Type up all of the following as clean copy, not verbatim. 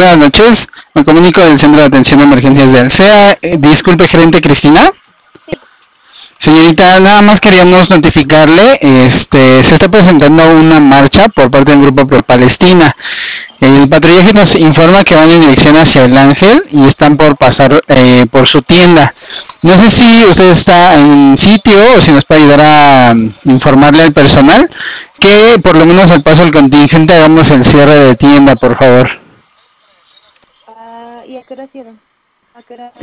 buenas noches. Me comunico del Centro de Atención de Emergencias de Alsea. Disculpe, gerente Cristina. Sí. Señorita, nada más queríamos notificarle, se está presentando una marcha por parte del Grupo Pro Palestina. El patrullaje nos informa que van en dirección hacia el Ángel y están por pasar por su tienda. No sé si usted está en sitio o si nos puede ayudar a informarle al personal que por lo menos al paso del contingente hagamos el cierre de tienda, por favor. ¿Y a qué hora cierran? ¿A qué hora?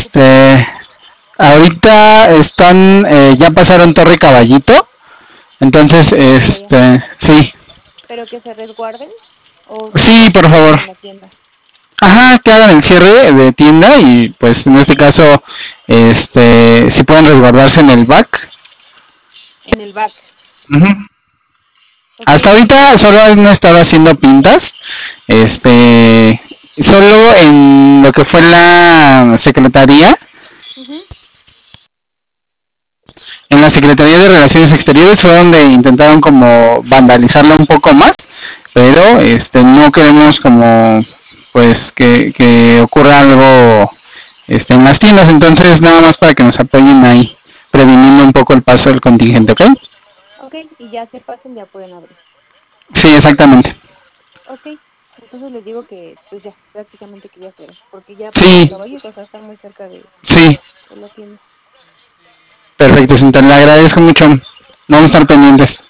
Ahorita están, ya pasaron Torre Caballito, entonces, sí. ¿Pero que se resguarden? ¿O Sí, por favor. en la tienda? Ajá, que hagan el cierre de tienda y pues en este caso, si pueden resguardarse en el back. En el back. Okay. Hasta ahorita solo han estado haciendo pintas, solo en lo que fue la secretaría. En la Secretaría de Relaciones Exteriores fue donde intentaron como vandalizarla un poco más, pero no queremos como pues que ocurra algo en las tiendas, entonces nada más para que nos apoyen ahí, previniendo un poco el paso del contingente, ¿ok? Ok, y ya se pasen, ya pueden abrir. Sí, exactamente. Ok, entonces les digo que pues ya, prácticamente que ya cierran, porque ya sí. Caballos, o sea, están muy cerca de la tienda. Perfecto, entonces le agradezco mucho. Vamos a estar pendientes.